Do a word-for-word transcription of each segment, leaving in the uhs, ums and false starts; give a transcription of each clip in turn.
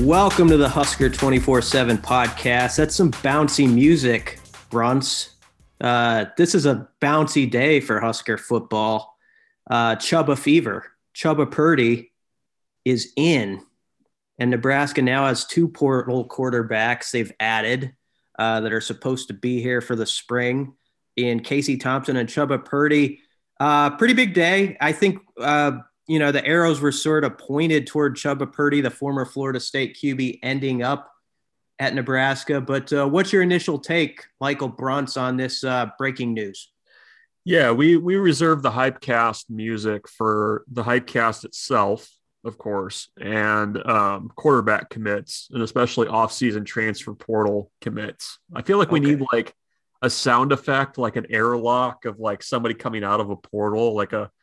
Welcome to the Husker twenty-four seven podcast. That's some bouncy music, Runts. Uh, this is a bouncy day for Husker football. Uh, Chubba Fever, Chubba Purdy is in, and Nebraska now has two portal quarterbacks they've added uh, that are supposed to be here for the spring in Casey Thompson and Chubba Purdy. Uh, pretty big day. I think, uh, you know, the arrows were sort of pointed toward Chubba Purdy, the former Florida State Q B, ending up at Nebraska. But uh, what's your initial take, Michael Brunts, on this uh, breaking news? Yeah, we we reserve the Hypecast music for the Hypecast itself, of course, and um, quarterback commits, and especially off-season transfer portal commits. I feel like we Okay. need like a sound effect, like an airlock of like somebody coming out of a portal, like a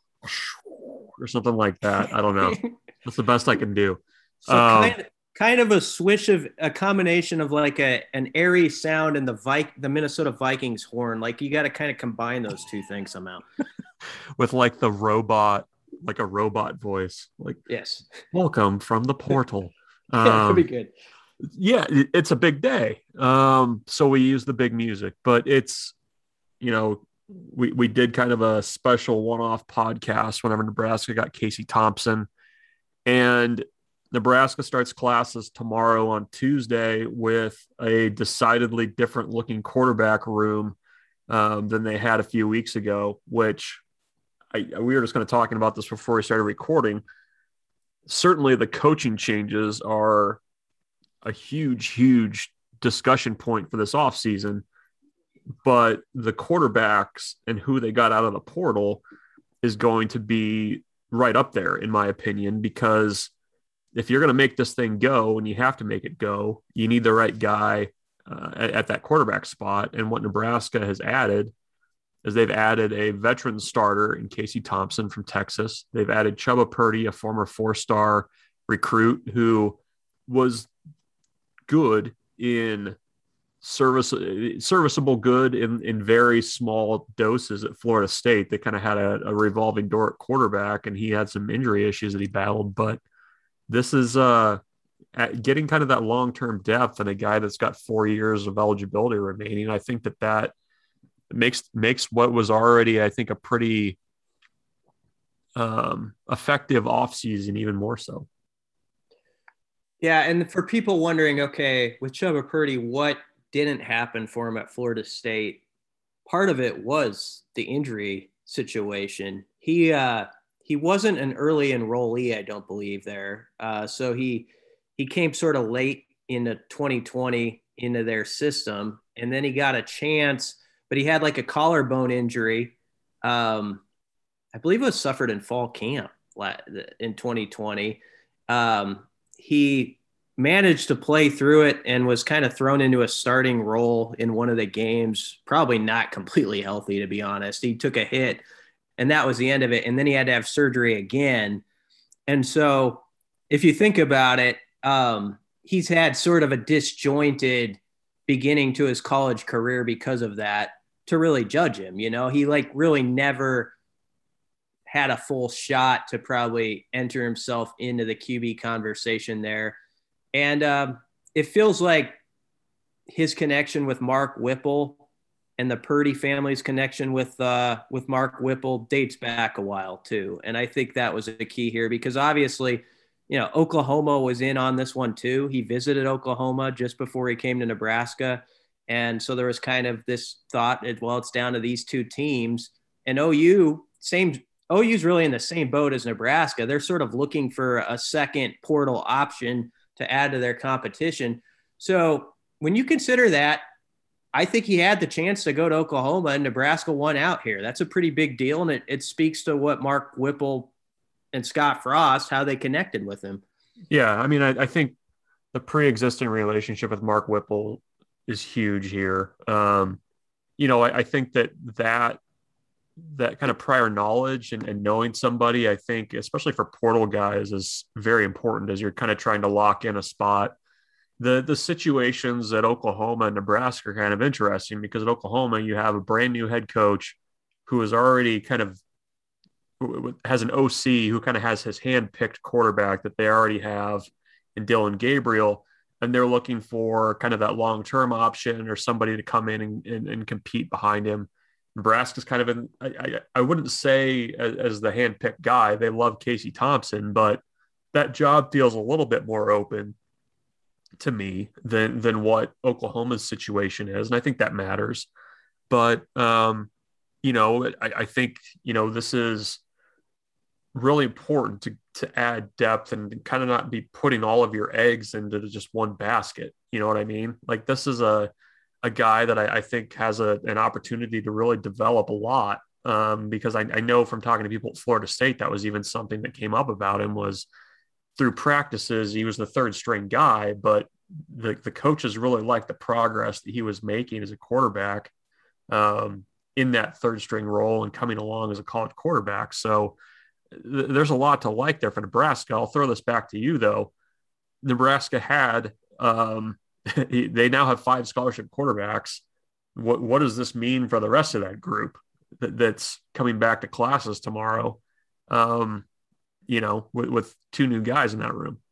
or something like that. I don't know. That's the best I can do. So Um, kind of, kind of a swish of a combination of like a an airy sound and the Vi- the Minnesota Vikings horn. Like you got to kind of combine those two things somehow. with like the robot, like a robot voice, like Yes. welcome from the portal. Yeah, that'd be Um, good. yeah, it- it's a big day. Um, so we use the big music, but it's, you know, we, we did kind of a special one-off podcast whenever Nebraska got Casey Thompson, and Nebraska starts classes tomorrow on Tuesday with a decidedly different looking quarterback room um, than they had a few weeks ago, which I, we were just kind of talking about this before we started recording. Certainly the coaching changes are a huge, huge discussion point for this offseason, but the quarterbacks and who they got out of the portal is going to be right up there, in my opinion, because if you're going to make this thing go and you have to make it go, you need the right guy uh, at, at that quarterback spot. And what Nebraska has added is they've added a veteran starter in Casey Thompson from Texas. They've added Chubba Purdy, a former four-star recruit who was good in service, serviceable good in, in very small doses at Florida State. They kind of had a, a revolving door at quarterback, and he had some injury issues that he battled. But this is uh, getting kind of that long-term depth and a guy that's got four years of eligibility remaining. I think that that makes makes what was already, I think, a pretty um, effective offseason even more so. Yeah, and for people wondering, okay, with Chubba Purdy, what didn't happen for him at Florida State? Part of it was the injury situation. He uh, he wasn't an early enrollee, I don't believe there. Uh, so he he came sort of late into twenty twenty into their system, and then he got a chance, but he had like a collarbone injury. Um, I believe it was suffered in fall camp in twenty twenty. Um, he managed to play through it and was kind of thrown into a starting role in one of the games, probably not completely healthy, to be honest. He took a hit, and that was the end of it. And then he had to have surgery again. And so if you think about it, um, he's had sort of a disjointed beginning to his college career because of that, to really judge him. You know, he like really never had a full shot to probably enter himself into the Q B conversation there. And um, it feels like his connection with Mark Whipple and the Purdy family's connection with uh, with Mark Whipple dates back a while too. And I think that was a key here because obviously, you know, Oklahoma was in on this one too. He visited Oklahoma just before he came to Nebraska. And so there was kind of this thought, well, it's down to these two teams. And O U, same O U's really in the same boat as Nebraska. They're sort of looking for a second portal option to add to their competition. So when you consider that, I think he had the chance to go to Oklahoma and Nebraska won out here. That's a pretty big deal. And it, it speaks to what Mark Whipple and Scott Frost, how they connected with him. Yeah. I mean, I, I think the pre-existing relationship with Mark Whipple is huge here. Um, you know, I, I think that that, that kind of prior knowledge and, and knowing somebody, I think, especially for portal guys, is very important as you're kind of trying to lock in a spot. The the situations at Oklahoma and Nebraska are kind of interesting because at Oklahoma, you have a brand new head coach who is already kind of has an O C who kind of has his hand-picked quarterback that they already have. and Dylan Gabriel, and they're looking for kind of that long-term option or somebody to come in and, and, and compete behind him. Nebraska's kind of in, I, I, I wouldn't say as, as the hand-picked guy. They love Casey Thompson, but that job feels a little bit more open to me than than what Oklahoma's situation is. And I think that matters. But, um, you know, I, I think, you know, this is really important to, to add depth and kind of not be putting all of your eggs into just one basket. You know what I mean? Like, this is a, a guy that I, I think has a, an opportunity to really develop a lot. Um, because I, I know from talking to people at Florida State, that was even something that came up about him was through practices, he was the third string guy, but the, the coaches really liked the progress that he was making as a quarterback um, in that third string role and coming along as a college quarterback. So th- there's a lot to like there for Nebraska. I'll throw this back to you though. Nebraska had, um, they now have five scholarship quarterbacks. What, what does this mean for the rest of that group that, that's coming back to classes tomorrow? Um, you know, with, with two new guys in that room.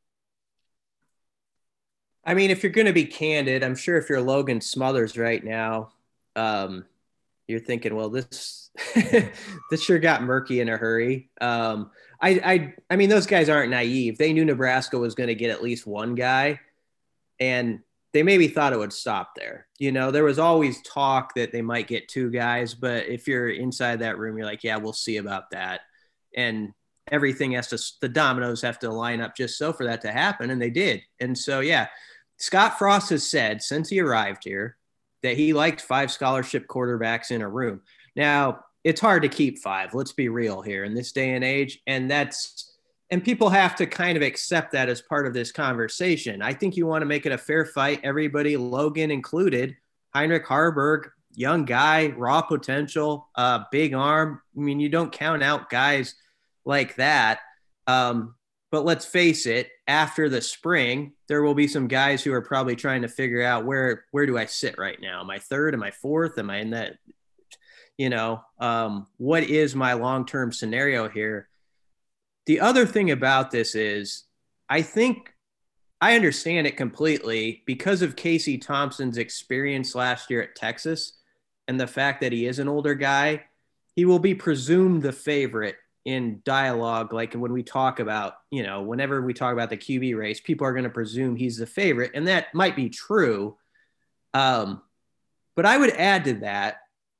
I mean, if you're going to be candid, I'm sure if you're Logan Smothers right now, um, you're thinking, well, this, this sure got murky in a hurry. Um, I, I, I mean, those guys aren't naive. They knew Nebraska was going to get at least one guy, and they maybe thought it would stop there. You know, there was always talk that they might get two guys, but if you're inside that room, you're like, yeah, we'll see about that. And everything has to, the dominoes have to line up just so for that to happen. And they did. And so, yeah, Scott Frost has said since he arrived here that he liked five scholarship quarterbacks in a room. Now, it's hard to keep five. Let's be real here in this day and age. And that's, and people have to kind of accept that as part of this conversation. I think you want to make it a fair fight. Everybody, Logan included, Heinrich Harburg, young guy, raw potential, uh, big arm. I mean, you don't count out guys like that. Um, but let's face it, after the spring, there will be some guys who are probably trying to figure out where, where do I sit right now? Am I third? Am I fourth? Am I in that, you know, um, what is my long-term scenario here? The other thing about this is I think I understand it completely because of Casey Thompson's experience last year at Texas and the fact that he is an older guy. He will be presumed the favorite in dialogue. Like when we talk about, you know, whenever we talk about the Q B race, people are going to presume he's the favorite, and that might be true. Um, but I would add to that,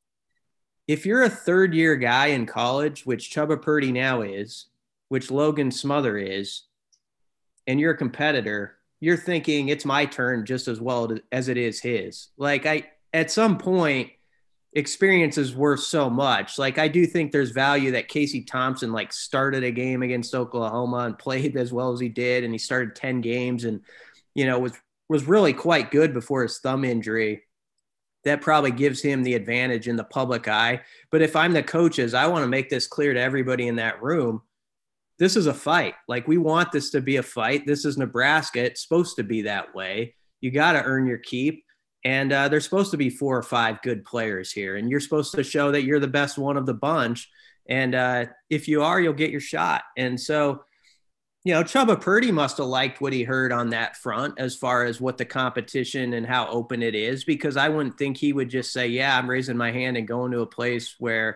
if you're a third year guy in college, which Chubba Purdy now is, which Logan Smother is, and you're a competitor, you're thinking it's my turn just as well as it is his. Like I, at some point, experience is worth so much. Like I do think there's value that Casey Thompson like started a game against Oklahoma and played as well as he did, and he started ten games and, you know, was was really quite good before his thumb injury. That probably gives him the advantage in the public eye. But if I'm the coaches, I want to make this clear to everybody in that room. This is a fight. Like we want this to be a fight. This is Nebraska. It's supposed to be that way. You got to earn your keep. And uh, there's supposed to be four or five good players here. And you're supposed to show that you're the best one of the bunch. And uh, if you are, you'll get your shot. And so, you know, Chubba Purdy must have liked what he heard on that front as far as what the competition and how open it is, because I wouldn't think he would just say, yeah, I'm raising my hand and going to a place where,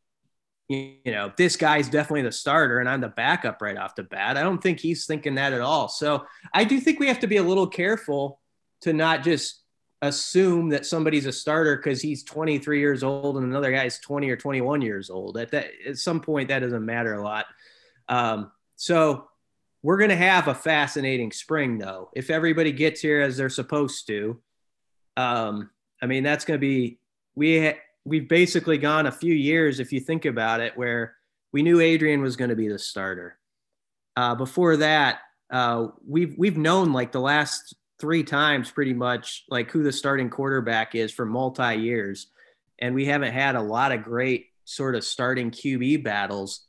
you know, this guy's definitely the starter and I'm the backup right off the bat. I don't think he's thinking that at all. So I do think we have to be a little careful to not just assume that somebody's a starter because he's twenty-three years old and another guy's twenty or twenty-one years old. At that, at some point, that doesn't matter a lot. Um, so we're going to have a fascinating spring, though, if everybody gets here as they're supposed to. Um, I mean, that's going to be we ha- we've basically gone a few years, if you think about it, where we knew Adrian was going to be the starter. Uh, before that, uh, we've we've known like the last three times pretty much like who the starting quarterback is for multi years. And we haven't had a lot of great sort of starting Q B battles.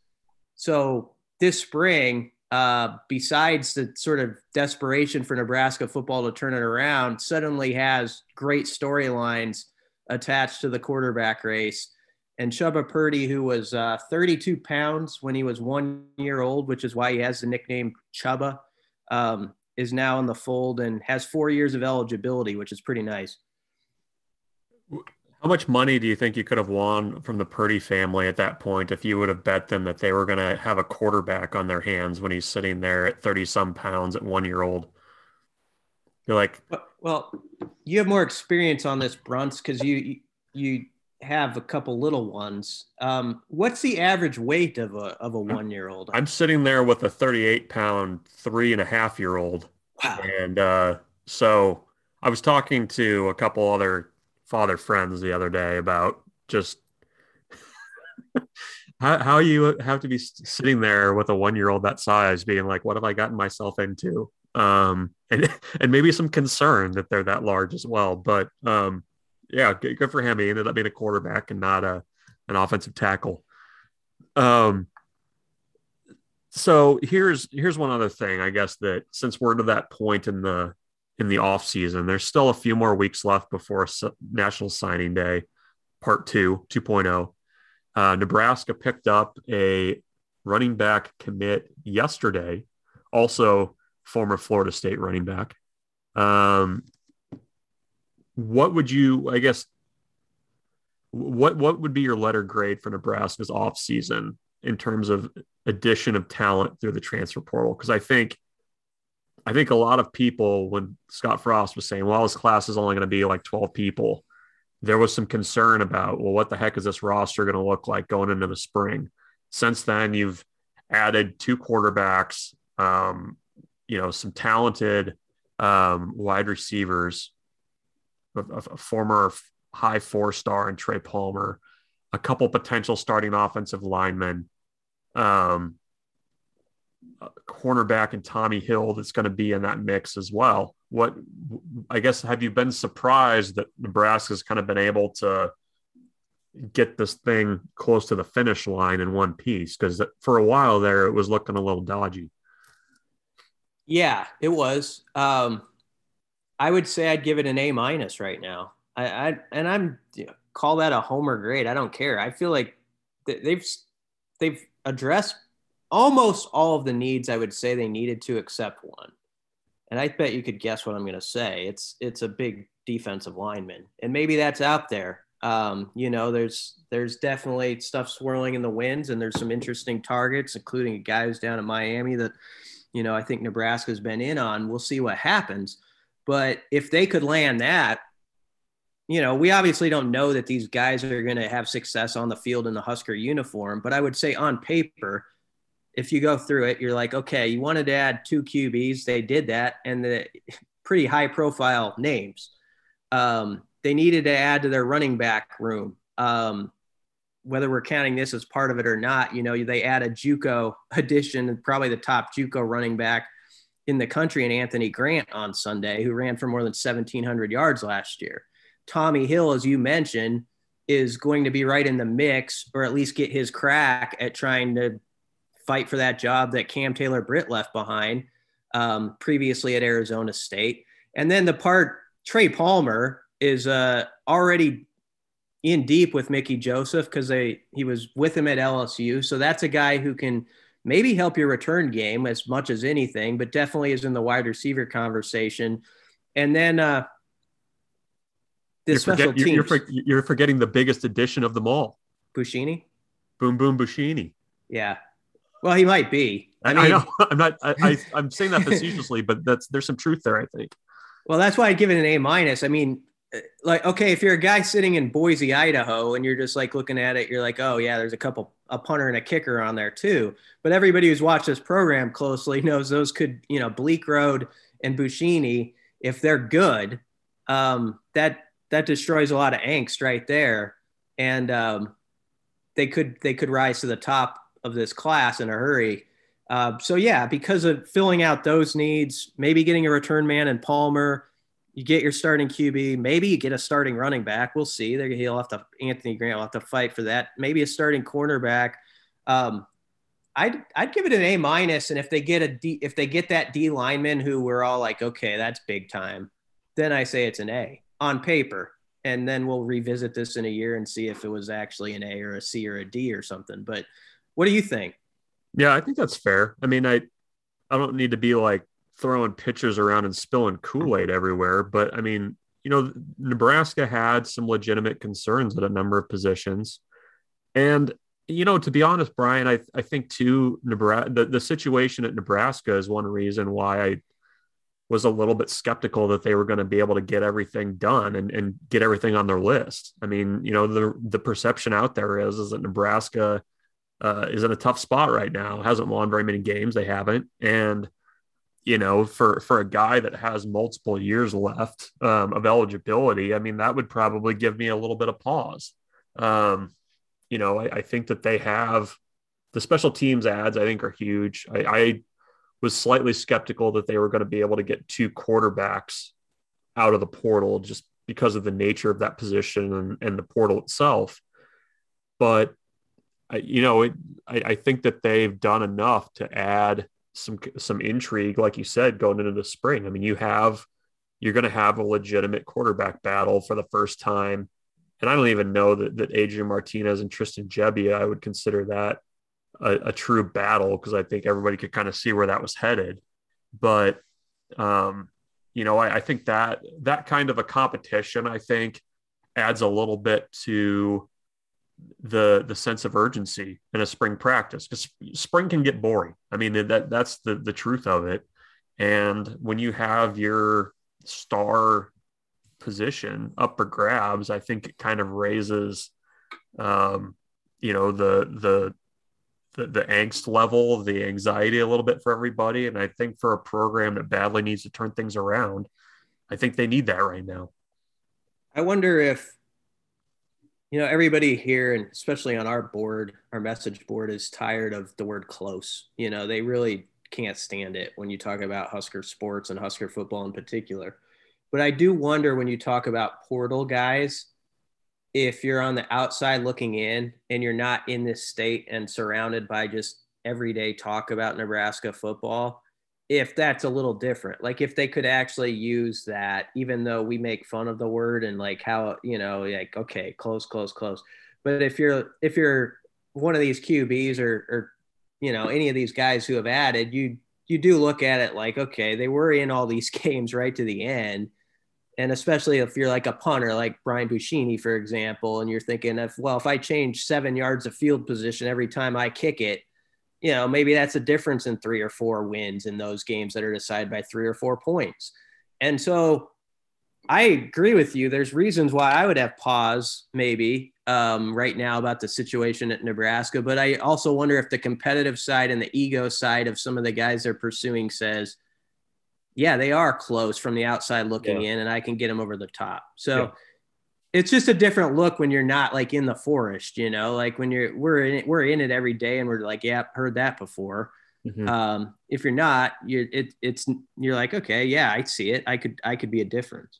So this spring, uh, besides the sort of desperation for Nebraska football to turn it around, suddenly has great storylines attached to the quarterback race. And Chubba Purdy, who was uh, thirty-two pounds when he was one year old, which is why he has the nickname Chubba, um, is now in the fold and has four years of eligibility, which is pretty nice. How much money do you think you could have won from the Purdy family at that point if you would have bet them that they were going to have a quarterback on their hands when he's sitting there at thirty some pounds at one year old? You're like, well, you have more experience on this, Brunts, because you you have a couple little ones. Um, what's the average weight of a of a one year old? I'm sitting there with a thirty-eight pound, three and a half year old. Wow. And uh, so I was talking to a couple other father friends the other day about just how, how you have to be sitting there with a one year old that size being like, what have I gotten myself into? Um, and, and maybe some concern that they're that large as well. But um, yeah, good, good for him. He ended up being a quarterback and not a, an offensive tackle. Um, so here's, here's one other thing, I guess, that since we're to that point in the, in the off season, there's still a few more weeks left before National Signing Day, part two, two point oh. Uh, Nebraska picked up a running back commit yesterday, also former Florida State running back. Um, what would you, I guess, what what would be your letter grade for Nebraska's offseason in terms of addition of talent through the transfer portal? Because I think I think a lot of people, when Scott Frost was saying, well, this class is only going to be like twelve people, there was some concern about, well, what the heck is this roster going to look like going into the spring? Since then, you've added two quarterbacks, um, you know, some talented um, wide receivers, a, a former high four-star in Trey Palmer, a couple potential starting offensive linemen, um, a cornerback and Tommy Hill that's going to be in that mix as well. What, I guess, have you been surprised that Nebraska's kind of been able to get this thing close to the finish line in one piece? Because for a while there, it was looking a little dodgy. Yeah, it was. Um, I would say I'd give it an A minus right now. I, I and I'm you know, call that a homer grade. I don't care. I feel like they've they've addressed almost all of the needs I would say they needed to, except one. And I bet you could guess what I'm going to say. It's it's a big defensive lineman, and maybe that's out there. Um, you know, there's there's definitely stuff swirling in the winds, and there's some interesting targets, including a guy who's down at Miami that, you know, I think Nebraska's been in on. We'll see what happens. But if they could land that, you know, we obviously don't know that these guys are going to have success on the field in the Husker uniform. But I would say on paper, if you go through it, you're like, okay, you wanted to add two Q Bs. They did that, and the pretty high profile names. Um, they needed to add to their running back room. Um, whether we're counting this as part of it or not, you know, they add a JUCO addition, probably the top JUCO running back in the country, and Anthony Grant on Sunday, who ran for more than seventeen hundred yards last year. Tommy Hill, as you mentioned, is going to be right in the mix, or at least get his crack at trying to fight for that job that Cam Taylor-Britt left behind um, previously at Arizona State. And then the part, Trey Palmer is uh, already in deep with Mickey Joseph because they he was with him at L S U. So that's a guy who can maybe help your return game as much as anything, but definitely is in the wide receiver conversation. And then uh, the special forget, teams. You're, you're, you're forgetting the biggest addition of them all. Buschini? Boom, boom, Buschini. Yeah. Well, he might be. I, I, mean, I know. I'm not. I, I, I'm saying that facetiously, but that's there's some truth there, I think. Well, that's why I give it an A minus. I mean, like, okay, if you're a guy sitting in Boise, Idaho, and you're just like looking at it, you're like, oh yeah, there's a couple, a punter and a kicker on there too. But everybody who's watched this program closely knows those could, you know, Bleak Road and Buschini, if they're good, um, that that destroys a lot of angst right there, and um, they could they could rise to the top of this class in a hurry. Uh, so yeah, because of filling out those needs, maybe getting a return man in Palmer, you get your starting Q B, maybe you get a starting running back. We'll see. There, he'll have to Anthony Grant will have to fight for that. Maybe a starting cornerback. Um, I'd I'd give it an A minus, and if they get a D, if they get that D lineman who we're all like, okay, that's big time, then I say it's an A on paper, and then we'll revisit this in a year and see if it was actually an A or a C or a D or something. But what do you think? Yeah, I think that's fair. I mean, I I don't need to be like throwing pitchers around and spilling Kool-Aid everywhere. But I mean, you know, Nebraska had some legitimate concerns at a number of positions. And, you know, to be honest, Brian, I, I think too, Nebraska, the, the situation at Nebraska is one reason why I was a little bit skeptical that they were going to be able to get everything done and, and get everything on their list. I mean, you know, the, the perception out there is, is that Nebraska uh, is in a tough spot right now, hasn't won very many games. They haven't. And, you know, for, for a guy that has multiple years left um, of eligibility, I mean, that would probably give me a little bit of pause. Um, you know, I, I think that they have the special teams ads, I think are huge. I, I was slightly skeptical that they were going to be able to get two quarterbacks out of the portal just because of the nature of that position and, and the portal itself. But, I, you know, it, I, I think that they've done enough to add some some intrigue, like you said, going into the spring. I mean, you have you're going to have a legitimate quarterback battle for the first time, and I don't even know that that Adrian Martinez and Tristan Gebbia, I would consider that a, a true battle, because I think everybody could kind of see where that was headed. But um, you know, I, I think that that kind of a competition, I think, adds a little bit to the the sense of urgency in a spring practice, because spring can get boring. I mean, that that's the the truth of it. And when you have your star position up for grabs, I think it kind of raises um you know the the the, the angst level, the anxiety a little bit for everybody. And I think for a program that badly needs to turn things around, I think they need that right now. I wonder if, you know, everybody here, and especially on our board, our message board, is tired of the word close. You know, they really can't stand it when you talk about Husker sports and Husker football in particular. But I do wonder, when you talk about portal guys, if you're on the outside looking in and you're not in this state and surrounded by just everyday talk about Nebraska football, if that's a little different. Like if they could actually use that, even though we make fun of the word and like how, you know, like, okay, close, close, close. But if you're, if you're one of these Q Bs or, or, you know, any of these guys who have added, you, you do look at it like, okay, they were in all these games right to the end. And especially if you're like a punter, like Brian Buschini, for example, and you're thinking, if, well, if I change seven yards of field position every time I kick it, you know, maybe that's a difference in three or four wins in those games that are decided by three or four points. And so I agree with you. There's reasons why I would have pause maybe um, right now about the situation at Nebraska. But I also wonder if the competitive side and the ego side of some of the guys they're pursuing says, yeah, they are close from the outside looking yeah. in, and I can get them over the top. So yeah. It's just a different look when you're not like in the forest, you know, like when you're, we're in it, we're in it every day and we're like, yeah, heard that before. Mm-hmm. Um, if you're not, you're, it, it's, you're like, okay, yeah, I see it. I could, I could be a difference.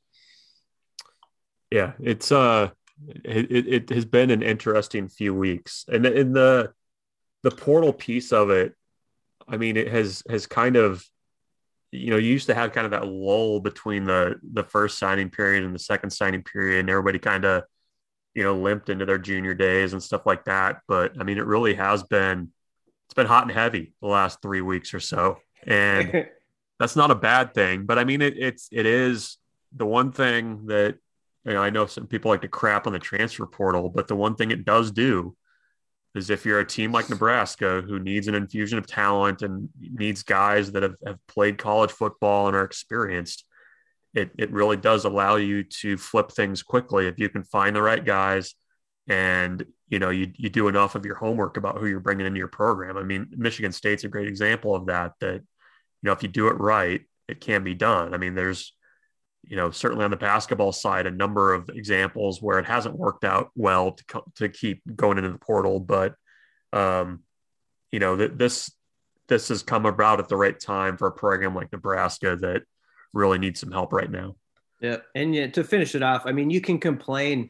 Yeah. It's, uh, it, it has been an interesting few weeks, and in the, the portal piece of it, I mean, it has, has kind of, you know, you used to have kind of that lull between the the first signing period and the second signing period, and everybody kind of, you know, limped into their junior days and stuff like that. But I mean, it really has been, it's been hot and heavy the last three weeks or so. And that's not a bad thing, but I mean, it, it's, it is the one thing that, you know, I know some people like to crap on the transfer portal, but the one thing it does do is if you're a team like Nebraska who needs an infusion of talent and needs guys that have, have played college football and are experienced, it, it really does allow you to flip things quickly if you can find the right guys and, you know, you, you do enough of your homework about who you're bringing into your program. I mean, Michigan State's a great example of that, that, you know, if you do it right, it can be done. I mean, there's, you know, certainly on the basketball side, a number of examples where it hasn't worked out well to co- to keep going into the portal. But, um, you know, that this, this has come about at the right time for a program like Nebraska that really needs some help right now. Yeah. And yeah, to finish it off, I mean, you can complain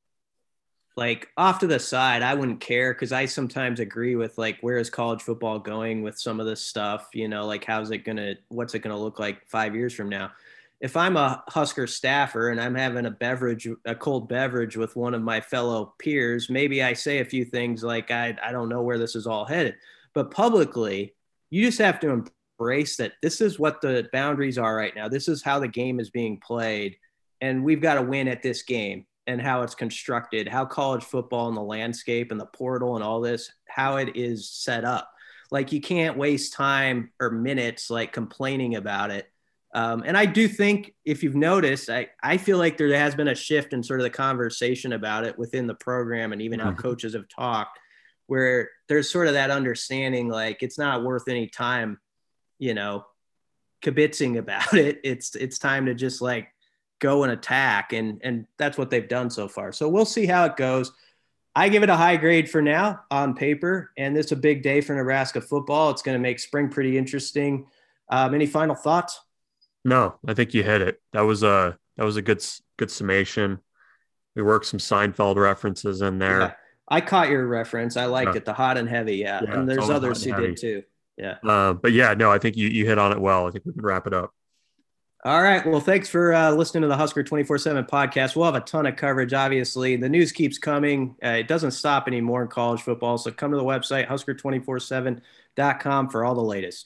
like off to the side. I wouldn't care, because I sometimes agree with like, where is college football going with some of this stuff, you know, like how's it going to, what's it going to look like five years from now? If I'm a Husker staffer and I'm having a beverage, a cold beverage with one of my fellow peers, maybe I say a few things like, I, I don't know where this is all headed. But publicly, you just have to embrace that this is what the boundaries are right now. This is how the game is being played. And we've got to win at this game and how it's constructed, how college football and the landscape and the portal and all this, how it is set up. Like, you can't waste time or minutes like complaining about it. Um, and I do think, if you've noticed, I, I feel like there has been a shift in sort of the conversation about it within the program, and even how coaches have talked, where there's sort of that understanding, like, it's not worth any time, you know, kibitzing about it. It's, it's time to just like go and attack. And, and that's what they've done so far. So we'll see how it goes. I give it a high grade for now on paper, and this is a big day for Nebraska football. It's going to make spring pretty interesting. Um, any final thoughts? No, I think you hit it. That was a that was a good good summation. We worked some Seinfeld references in there. Yeah, I caught your reference. I liked yeah. it. The hot and heavy, yeah. yeah and there's others who heavy. did too. Yeah. Uh, but yeah, no, I think you you hit on it well. I think we can wrap it up. All right. Well, thanks for uh, listening to the Husker twenty-four seven podcast. We'll have a ton of coverage, obviously. The news keeps coming. Uh, it doesn't stop anymore in college football. So come to the website, husker two forty-seven dot com, for all the latest.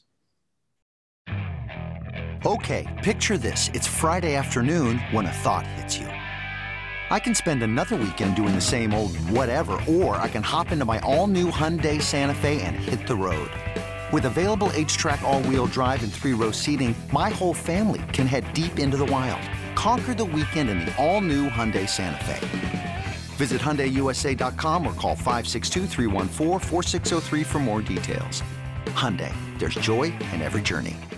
Okay, picture this. It's Friday afternoon when a thought hits you. I can spend another weekend doing the same old whatever, or I can hop into my all-new Hyundai Santa Fe and hit the road. With available H-Track all-wheel drive and three-row seating, my whole family can head deep into the wild. Conquer the weekend in the all-new Hyundai Santa Fe. Visit Hyundai U S A dot com or call five six two, three one four, four six zero three for more details. Hyundai, there's joy in every journey.